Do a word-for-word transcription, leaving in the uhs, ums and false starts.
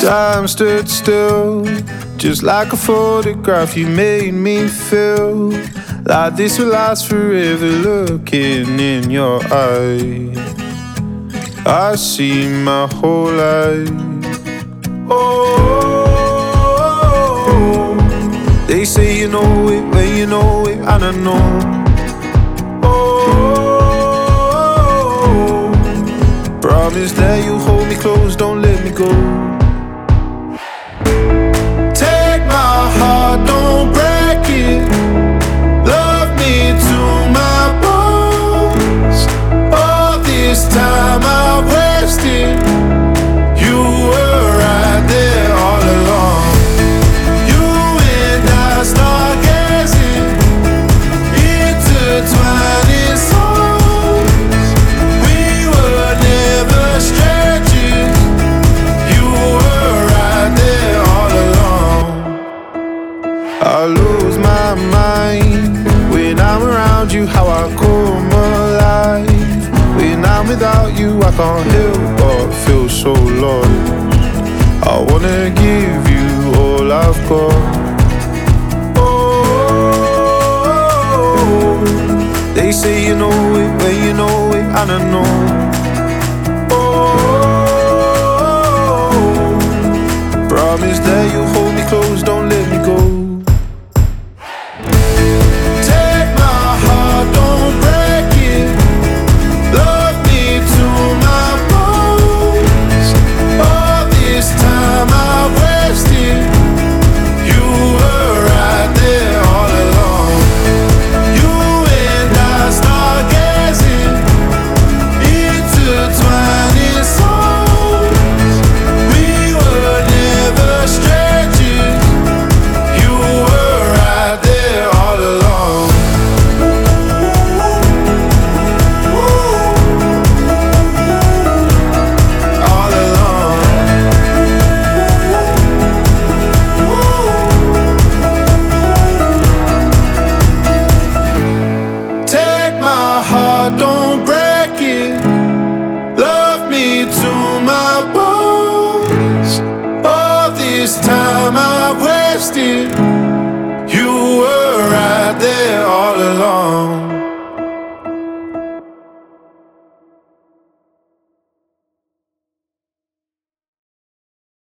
Time stood still, just like a photograph. You made me feel like this will last forever. Looking in your eyes, I see my whole life. Oh, they say you know it when you know it, and I know. Oh, promise that you'll hold me close, don't let me go. Take my heart, don't break it. Love me to my bones. All this time I've wasted, you were right there all along. You and I start gazing, intertwining souls. We were never strangers. You were right there all along. I lose my mind when I'm around you, how I come alive. When I'm without you, I can't help but feel so lost. I wanna give you all I've got. Oh, they say you know it when you know it, and I know.